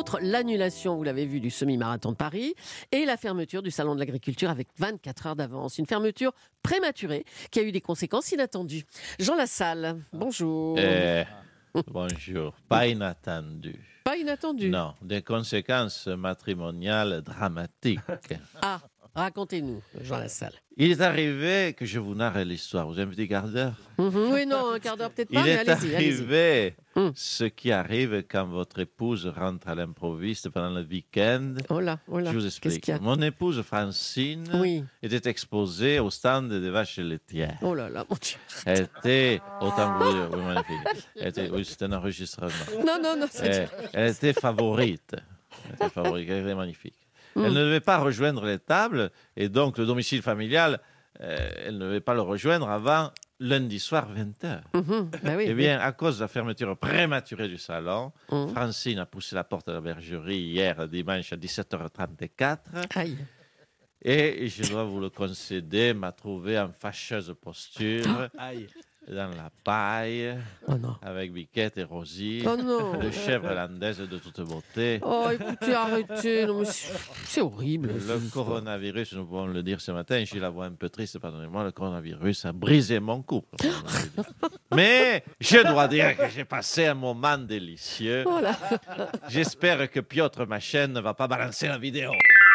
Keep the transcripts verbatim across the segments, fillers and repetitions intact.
entre l'annulation, vous l'avez vu, du semi-marathon de Paris et la fermeture du salon de l'agriculture avec vingt-quatre heures d'avance. Une fermeture prématurée qui a eu des conséquences inattendues. Jean Lassalle, bonjour. Eh, bonjour. Pas inattendu. Pas inattendu. Non, des conséquences matrimoniales dramatiques. Ah, racontez-nous, Jean Lassalle. Il est arrivé que je vous narre l'histoire. Vous avez un petit quart d'heure? Mm-hmm, oui, non, un quart d'heure peut-être pas, Il mais est allez-y, arrivé allez-y. ce qui arrive quand votre épouse rentre à l'improviste pendant le week-end. Oh là, oh là. Je vous Qu'est-ce explique. qu'il y a? Mon épouse Francine Oui. était exposée au stand des vaches laitières. Oh là là, mon Dieu. Elle était, autant vous dire, oui, magnifique. Elle était, oui, c'est un enregistrement. Non, non, non, c'est... Elle, elle était favorite. Elle était favorite, elle était magnifique. Mm. Elle ne devait pas rejoindre les tables, et donc le domicile familial, euh, elle ne devait pas le rejoindre avant lundi soir, vingt heures. Mm-hmm. Ben oui, Eh oui. bien, à cause de la fermeture prématurée du salon, Mm. Francine a poussé la porte de la bergerie hier dimanche à dix-sept heures trente-quatre, Aïe. et je dois vous le concéder, m'a trouvé en fâcheuse posture, Aïe. dans la paille, Oh non. avec Biquette et Rosie, Oh non. de chèvre landaise de toute beauté. Oh, écoutez, arrêtez. Non, mais c'est, c'est horrible. Le cette histoire. coronavirus, nous pouvons le dire ce matin, j'ai la voix un peu triste, pardonnez-moi, le coronavirus a brisé mon couple. Mais je dois dire que j'ai passé un moment délicieux. Oh là. J'espère que Piotr, ma chaîne, ne va pas balancer la vidéo.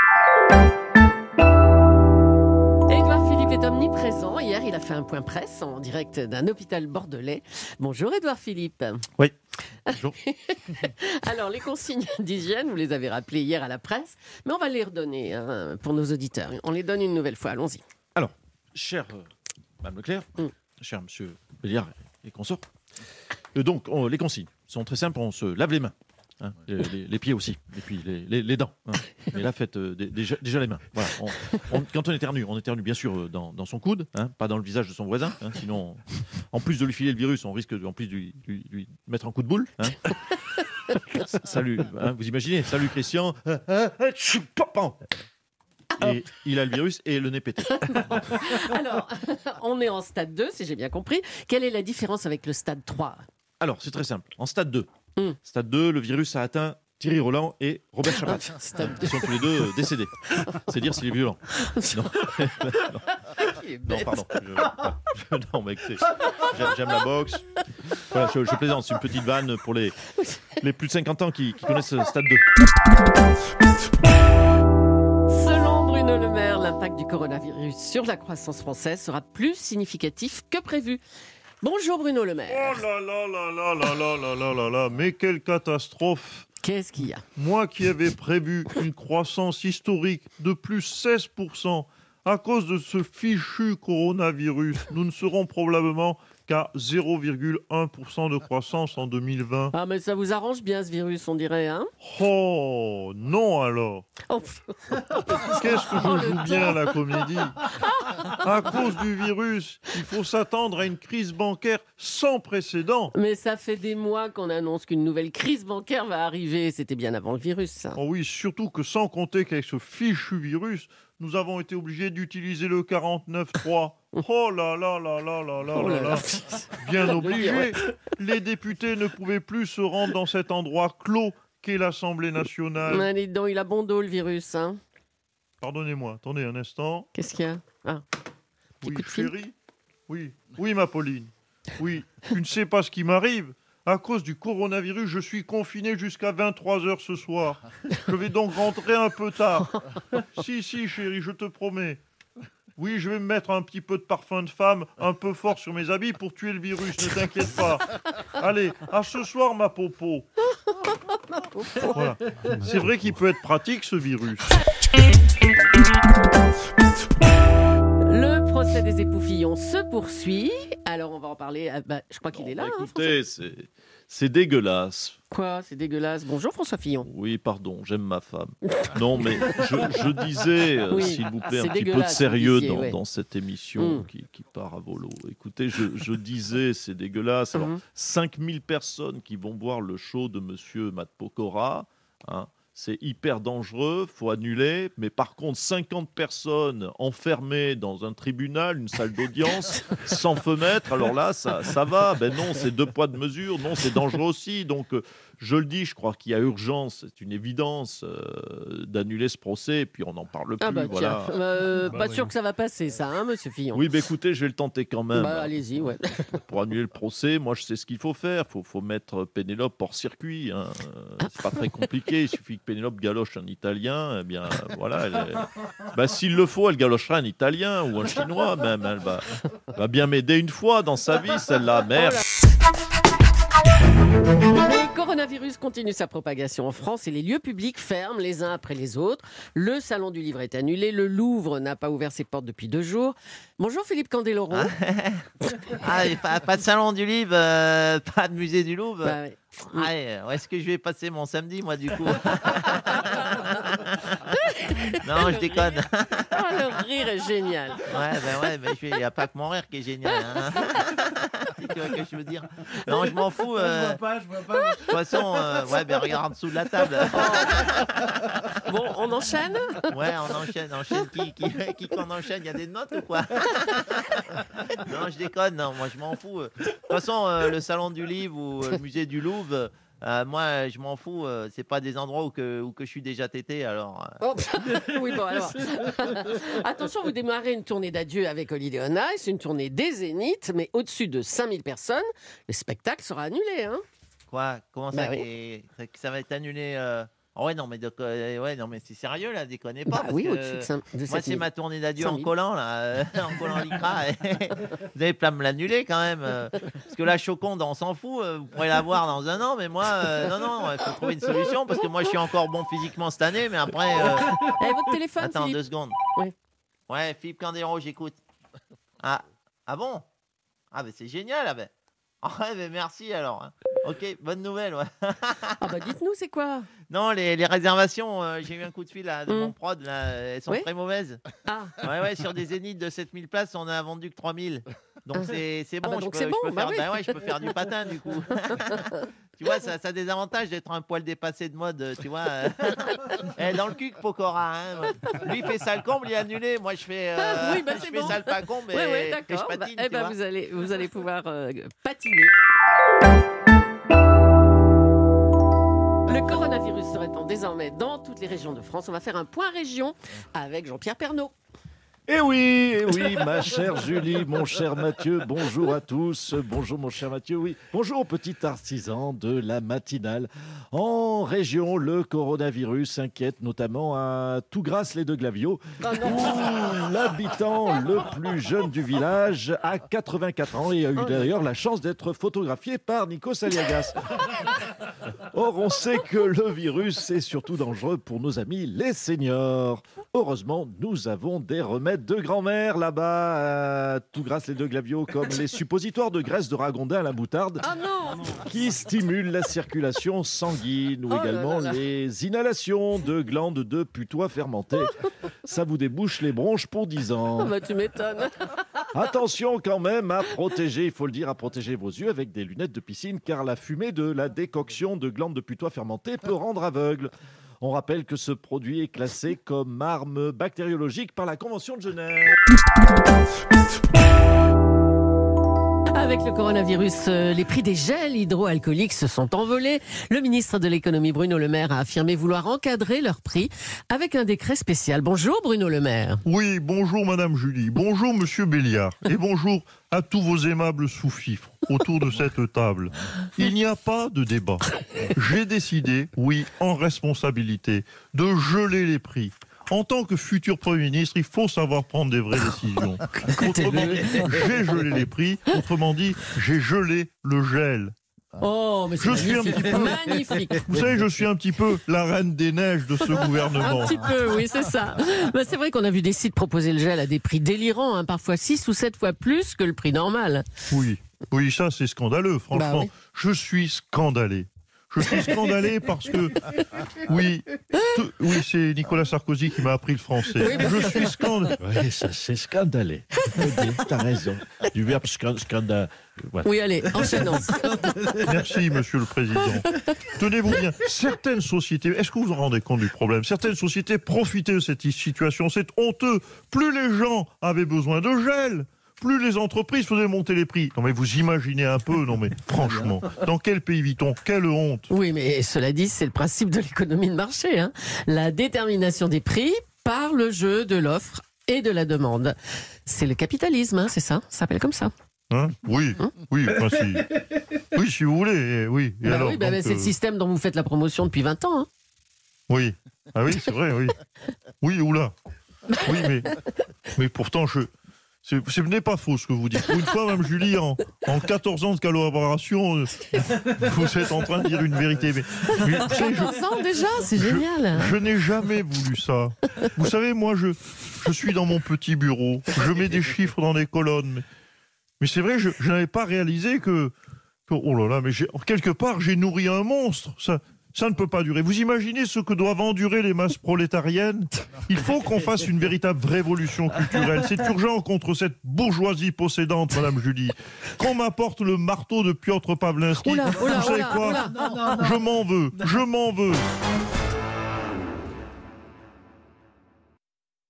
Édouard Philippe est omniprésent. Hier, il a fait un point presse en direct d'un hôpital bordelais. Bonjour Édouard Philippe. Oui. Bonjour. Alors, les consignes d'hygiène, vous les avez rappelées hier à la presse, mais on va les redonner hein, pour nos auditeurs. On les donne une nouvelle fois. Allons-y. Alors, cher euh, Mme Leclerc, Mm. cher Monsieur Béliard et consorts, euh, donc on- les consignes sont très simples. On se lave les mains, hein, les, les- les pieds aussi, et puis les, les- les dents. hein. Mais là, faites euh, dé- déjà, déjà les mains. Voilà. On- on- quand on éternue, on éternue bien sûr euh, dans, dans son coude, hein, pas dans le visage de son voisin. hein, sinon, on- en plus de lui filer le virus, on risque de, en plus de lui, lui- lui mettre un coup de boule. hein. Salut, hein, vous imaginez, salut Christian. Et il a le virus et le nez pété. Alors, on est en stade deux, si j'ai bien compris. Quelle est la différence avec le stade trois? Alors, c'est très simple. En stade deux, Mm. stade deux, le virus a atteint Thierry Roland et Robert Chabat. Stade Ils sont tous les deux euh, décédés. C'est dire s'il est violent. Non, Il est non bête. pardon. Je- je- non, mais écoutez, j'aime, j'aime la boxe. Voilà, je, je plaisante. C'est une petite vanne pour les, les plus de cinquante ans qui, qui connaissent le stade deux. Selon Bruno Le Maire, l'impact du coronavirus sur la croissance française sera plus significatif que prévu. Bonjour Bruno Le Maire. Oh là là là là là là là là là là, mais quelle catastrophe! Qu'est-ce qu'il y a? Moi qui avais prévu une croissance historique de plus seize pour cent à cause de ce fichu coronavirus, nous ne serons probablement qu'à zéro virgule un pour cent de croissance en deux mille vingt. Ah mais ça vous arrange bien ce virus, on dirait, hein? Oh non alors! Oh, Qu'est-ce que Oh, je le joue bien la comédie! À cause du virus, il faut s'attendre à une crise bancaire sans précédent. mais ça fait des mois qu'on annonce qu'une nouvelle crise bancaire va arriver. C'était bien avant le virus, ça. Oh oui, surtout que sans compter qu'avec ce fichu virus, nous avons été obligés d'utiliser le quarante-neuf trois. Oh là là là là là là Oh là là là. là. Bien Oui, obligés. ouais. Les députés ne pouvaient plus se rendre dans cet endroit clos qu'est l'Assemblée nationale. Ah, dis donc, il a bon dos le virus, hein? Pardonnez-moi, attendez un instant. Qu'est-ce qu'il y a? Ah, petit Oui, coup de fil. chérie. Oui, oui, ma Pauline. Oui, tu ne sais pas ce qui m'arrive. À cause du coronavirus, je suis confiné jusqu'à vingt-trois heures ce soir. Je vais donc rentrer un peu tard. Si, si, chérie, je te promets. Oui, je vais me mettre un petit peu de parfum de femme, un peu fort sur mes habits pour tuer le virus, ne t'inquiète pas. Allez, à ce soir, ma popo. Voilà. C'est vrai qu'il peut être pratique, ce virus. Le procès des époux Fillon se poursuit. Alors, on va en parler. Ah, bah, je crois qu'il est là. Bah, hein, écoutez, c'est, c'est dégueulasse. Quoi? C'est dégueulasse. Bonjour François Fillon. Oui, pardon, j'aime ma femme. Non, mais je, je disais, euh, Oui, s'il vous plaît, un c'est petit peu de dégueulasse, sérieux vous disiez, dans, ouais. dans cette émission Mm. qui, qui part à volo. Écoutez, je, je disais, c'est dégueulasse. Alors, Mhm. cinq mille personnes qui vont voir le show de Monsieur Matt Pokora, hein, c'est hyper dangereux, faut annuler. Mais par contre, cinquante personnes enfermées dans un tribunal, une salle d'audience, sans fenêtre, alors là, ça, ça va. Ben non, c'est deux poids de mesure. Non, c'est dangereux aussi. Donc, euh, je le dis, je crois qu'il y a urgence, c'est une évidence euh, d'annuler ce procès, et puis on n'en parle plus. Ah bah voilà. tiens, euh, Bah pas oui. sûr que ça va passer, ça, hein, monsieur Fillon. Oui, bah écoutez, je vais le tenter quand même. Bah allez-y, ouais. Pour annuler le procès, moi je sais ce qu'il faut faire. Il faut, faut mettre Pénélope hors circuit. Hein. Euh, C'est pas très compliqué. Il suffit que Pénélope galoche un Italien. Eh bien, voilà. Elle est- bah, s'il le faut, elle galochera un Italien ou un Chinois même. Elle va, va bien m'aider une fois dans sa vie, celle-là. Merde. Le coronavirus continue sa propagation en France et les lieux publics ferment les uns après les autres. Le salon du livre est annulé. Le Louvre n'a pas ouvert ses portes depuis deux jours. Bonjour Philippe Candeloro. Ah, et pas, pas de salon du livre, euh, pas de musée du Louvre. Bah ouais. Ah, et où est-ce que je vais passer mon samedi, moi, du coup? Non, je déconne. Ah, le rire est génial. Ouais, ben ouais, mais il n'y a pas que mon rire qui est génial. Hein. Tu vois ce que je veux dire? Non, je m'en fous. euh, Je vois pas, je vois pas. De toute façon, euh, ouais, ben regarde en dessous de la table. Bon, on enchaîne. Ouais, on enchaîne, enchaîne. Qui, qui, qui qu'on enchaîne? Il y a des notes ou quoi? Non, je déconne. Non, moi, je m'en fous. De toute façon, euh, le salon du livre ou euh, le musée du Louvre, euh, moi, je m'en fous. Euh, c'est pas des endroits où que, où que je suis déjà tété. Alors, euh, Oh, oui, bon, alors. Attention, vous démarrez une tournée d'adieu avec Holiday on Ice, une tournée des Zéniths, mais au-dessus de cinq mille personnes. Le spectacle sera annulé, hein. quoi? Comment ça, Bah oui. qu'est- ça, ça va être annulé? euh Oh ouais, non, mais, de- euh, ouais, non, mais c'est sérieux, là, déconnez pas. Bah parce oui, que- au-dessus de, cinq- de Moi, sept c'est mille. ma tournée d'adieu cinq en mille. collant, là, euh, en collant l'icra. Vous avez plein de me l'annuler quand même. euh, parce que la Choconde, on s'en fout. euh, Vous pourrez la voir dans un an, mais moi, euh, non, non, il faut trouver une solution parce que moi, je suis encore bon physiquement cette année, mais après. euh, Eh, votre téléphone, Attends, Philippe. deux secondes. Oui. Ouais, Philippe Candero, j'écoute. Ah, ah bon? Ah, ben c'est génial, ah ben. Ah ouais, ben merci alors. hein. Ok, bonne nouvelle, ouais. Ah bah dites-nous, c'est quoi? Non, les, les réservations, euh, j'ai eu un coup de fil là, de Mm. mon prod, là, elles sont Oui. très mauvaises. Ah, Ouais, ouais, sur des zéniths de sept mille places, on a vendu que trois mille. Donc Ah. c'est c'est Ah bon, bah je, donc peux, c'est je bon, peux bah faire, oui. bah ouais, je peux faire du patin du coup. Tu vois, ça, ça a des avantages d'être un poil dépassé de mode, tu vois. euh. Eh, dans le cul, que Pokora. Hein. Lui, il fait ça le comble, il est annulé. Moi, je fais, euh, Oui, bah, je c'est fais bon. ça le pas comble et, ouais, ouais, et je d'accord. Bah, patine. eh tu ben, vois. vous allez, vous allez pouvoir euh, patiner. Le coronavirus se répand désormais dans toutes les régions de France. On va faire un point région avec Jean-Pierre Pernaut. Eh oui, eh oui, ma chère Julie, mon cher Mathieu, bonjour à tous. Bonjour mon cher Mathieu, oui. Bonjour petit artisan de la matinale. En région, le coronavirus inquiète notamment à Tougrasse-les-Deux-Glaviots, où l'habitant le plus jeune du village a quatre-vingt-quatre ans et a eu d'ailleurs la chance d'être photographié par Nikos Aliagas. Or, on sait que le virus est surtout dangereux pour nos amis les seniors. Heureusement, nous avons des remèdes de grand-mère là-bas, à Tougrasse-les-Deux-Glaviots, comme les suppositoires de graisse de ragondin à la moutarde, Ah non, qui stimulent la circulation sanguine, ou Oh là également là là. les inhalations de glandes de putois fermentées. Ça vous débouche les bronches pour dix Ah ans. bah, tu m'étonnes. Attention quand même à protéger, il faut le dire, à protéger vos yeux avec des lunettes de piscine, car la fumée de la décoction de glandes de putois fermentées peut rendre aveugle. On rappelle que ce produit est classé comme arme bactériologique par la Convention de Genève. Avec le coronavirus, euh, les prix des gels hydroalcooliques se sont envolés. Le ministre de l'économie Bruno Le Maire a affirmé vouloir encadrer leur prix avec un décret spécial. Bonjour Bruno Le Maire. Oui, bonjour Madame Julie, bonjour Monsieur Béliard, et bonjour à tous vos aimables sous-fifres autour de cette table. Il n'y a pas de débat. J'ai décidé, oui, en responsabilité, de geler les prix. En tant que futur Premier ministre, il faut savoir prendre des vraies décisions. Autrement dit, j'ai gelé les prix, autrement dit, j'ai gelé le gel. Oh, mais c'est Je suis un magnifique. petit peu- Magnifique. Vous savez, je suis un petit peu la reine des neiges de ce gouvernement. Un petit peu, oui, c'est ça. Bah, c'est vrai qu'on a vu des sites proposer le gel à des prix délirants, hein, parfois six ou sept fois plus que le prix normal. Oui, oui, ça c'est scandaleux, franchement. Bah oui. Je suis scandalé. Je suis scandalé parce que, oui, tout- oui, c'est Nicolas Sarkozy qui m'a appris le français. Oui, bah- Je suis scandalé. Oui, ça c'est scandalé. T'as raison. Du verbe scandale. Oui, allez, enchaînons. Merci, Monsieur le Président. Tenez-vous bien, certaines sociétés, est-ce que vous vous rendez compte du problème? Certaines sociétés profitaient de cette situation, c'est honteux. Plus les gens avaient besoin de gel, plus les entreprises faisaient monter les prix. Non mais vous imaginez un peu, non mais franchement, dans quel pays vit-on? Quelle honte! Oui, mais cela dit, c'est le principe de l'économie de marché, hein. La détermination des prix par le jeu de l'offre et de la demande. C'est le capitalisme, hein, c'est ça? Ça s'appelle comme ça. Hein? Oui, Hein? oui, enfin, si, oui, si vous voulez, eh, oui. Et Bah alors, oui, bah, donc, bah, c'est le euh, système dont vous faites la promotion depuis vingt ans. Hein. Oui, ah oui, c'est vrai, oui. Oui, oula. Oui, mais, mais pourtant, je, c'est, ce n'est pas faux ce que vous dites. Pour une fois, Mme Julie, en, en quatorze ans de collaboration, euh, vous êtes en train de dire une vérité. Mais, mais vous savez, je, quatorze ans déjà, c'est je- génial. je n'ai jamais voulu ça. Vous savez, moi, je, je suis dans mon petit bureau, je mets des chiffres dans des colonnes. Mais, mais c'est vrai, je, je n'avais pas réalisé que, que- oh là là, mais j'ai- quelque part, j'ai nourri un monstre. Ça, ça ne peut pas durer. Vous imaginez ce que doivent endurer les masses prolétariennes? Il faut qu'on fasse une véritable révolution culturelle. C'est urgent contre cette bourgeoisie possédante, Madame Julie. Qu'on m'apporte le marteau de Piotr Pawlenski. Oula, oula, Vous savez oula, quoi? oula. Je m'en veux, je m'en veux.